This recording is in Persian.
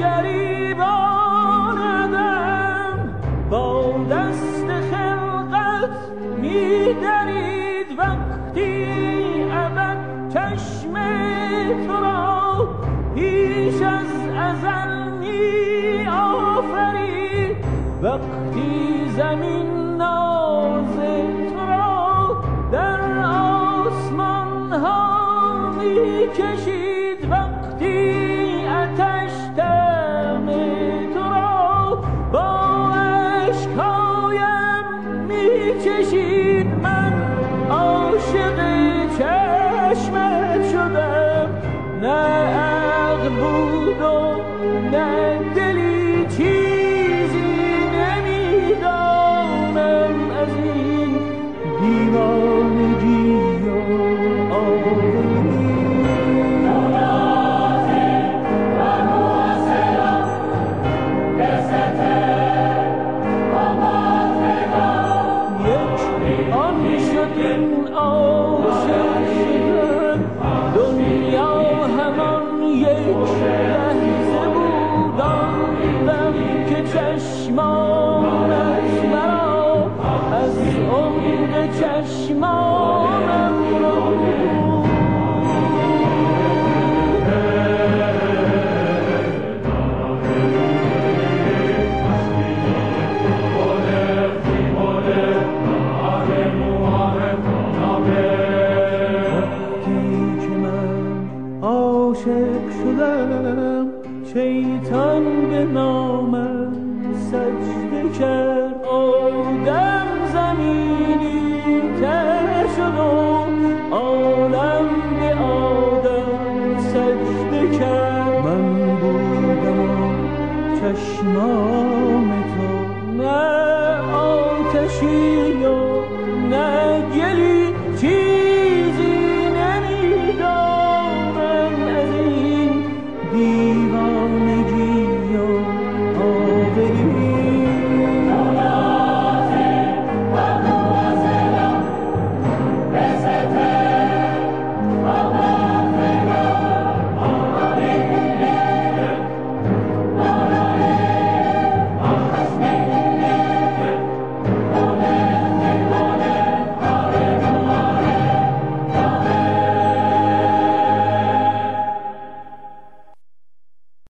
گریباندم با دست خلقت می‌درید وقتی ابد چشم تو را پیش از ازل می‌آفرید وقتی زمین ناز تو را در آسمان ها می‌کشید وقتی آتش دم تو را با اشک‌هایم می‌چشید من عاشق چشمت شدم نه عقل بود و نه دلی چیزی نمیدانم از این دیوانگی و آوری این عاشق شدن دنیا همان یک لحظه بود آن دم که چشمانش مرا از عمق چشمانم رو شیطان به نامم سجده کرد آدم زمینی تر شد و عالم به آدم سجده کرد من بودم و چشمان تو نه آتشی و نه گلی چی